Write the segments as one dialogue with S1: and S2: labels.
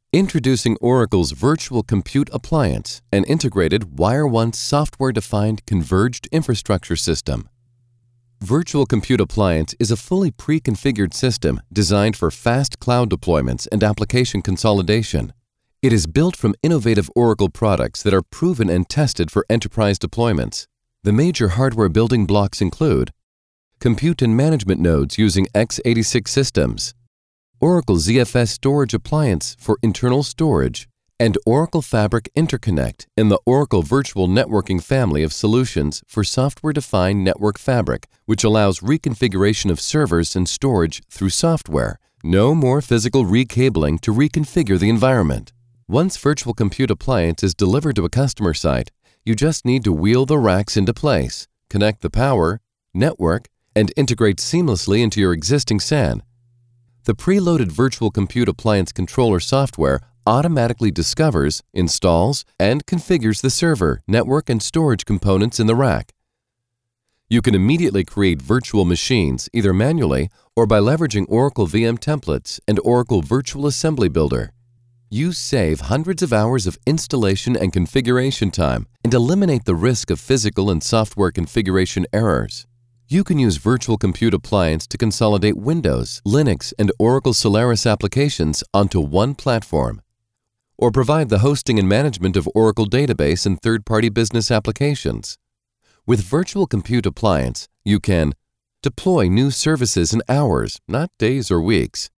S1: Introducing Oracle's Virtual Compute Appliance, an integrated Wire1 software-defined converged infrastructure system. Virtual Compute Appliance is a fully pre-configured system designed for fast cloud deployments and application consolidation. It is built from innovative Oracle products that are proven and tested for enterprise deployments. The major hardware building blocks include compute and management nodes using x86 systems, Oracle ZFS Storage Appliance for internal storage, and Oracle Fabric Interconnect in the Oracle Virtual Networking family of solutions for software-defined network fabric, which allows reconfiguration of servers and storage through software. No more physical recabling to reconfigure the environment. Once Virtual Compute Appliance is delivered to a customer site, you just need to wheel the racks into place, connect the power, network, and integrate seamlessly into your existing SAN. The preloaded Virtual Compute Appliance controller software automatically discovers, installs, and configures the server, network, and storage components in the rack. You can immediately create virtual machines either manually or by leveraging Oracle VM templates and Oracle Virtual Assembly Builder. You save hundreds of hours of installation and configuration time and eliminate the risk of physical and software configuration errors. You can use Virtual Compute Appliance to consolidate Windows, Linux, and Oracle Solaris applications onto one platform, or provide the hosting and management of Oracle database and third-party business applications. With Virtual Compute Appliance, you can deploy new services in hours, not days or weeks.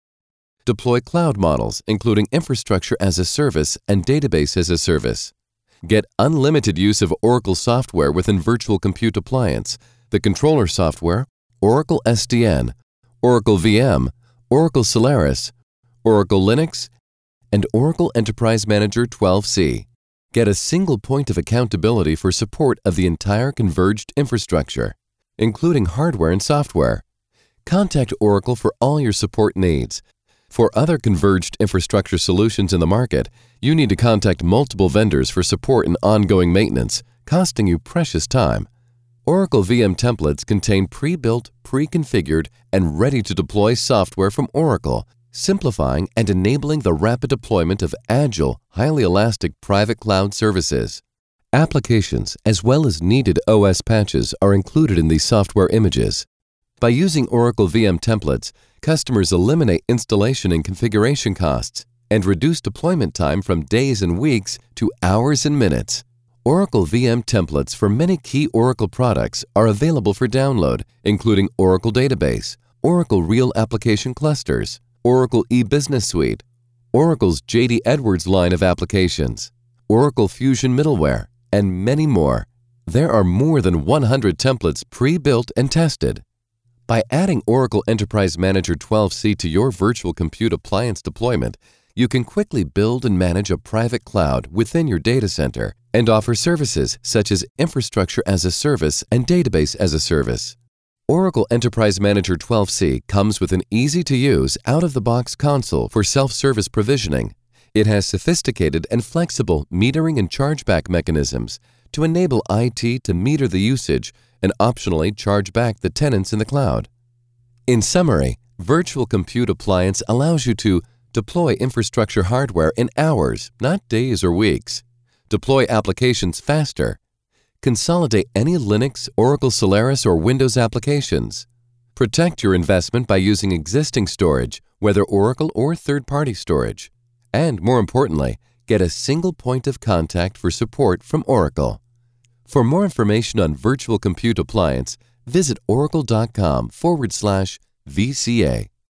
S1: Deploy cloud models, including infrastructure as a service and database as a service. Get unlimited use of Oracle software within Virtual Compute Appliance, the controller software, Oracle SDN, Oracle VM, Oracle Solaris, Oracle Linux, and Oracle Enterprise Manager 12c. Get a single point of accountability for support of the entire converged infrastructure, including hardware and software. Contact Oracle for all your support needs. For other converged infrastructure solutions in the market, you need to contact multiple vendors for support and ongoing maintenance, costing you precious time. Oracle VM templates contain pre-built, pre-configured, and ready-to-deploy software from Oracle, simplifying and enabling the rapid deployment of agile, highly elastic private cloud services. Applications as well as needed OS patches are included in these software images. By using Oracle VM templates, customers eliminate installation and configuration costs and reduce deployment time from days and weeks to hours and minutes. Oracle VM templates for many key Oracle products are available for download, including Oracle Database, Oracle Real Application Clusters, Oracle E-Business Suite, Oracle's J.D. Edwards line of applications, Oracle Fusion Middleware, and many more. There are more than 100 templates pre-built and tested. By adding Oracle Enterprise Manager 12c to your Virtual Compute Appliance deployment, you can quickly build and manage a private cloud within your data center and offer services such as infrastructure as a service and database as a service. Oracle Enterprise Manager 12c comes with an easy-to-use, out-of-the-box console for self-service provisioning. It has sophisticated and flexible metering and chargeback mechanisms to enable IT to meter the usage and optionally charge back the tenants in the cloud. In summary, Virtual Compute Appliance allows you to deploy infrastructure hardware in hours, not days or weeks. Deploy applications faster. Consolidate any Linux, Oracle Solaris, or Windows applications. Protect your investment by using existing storage, whether Oracle or third-party storage. And more importantly, get a single point of contact for support from Oracle. For more information on Virtual Compute Appliance, visit oracle.com/VCA.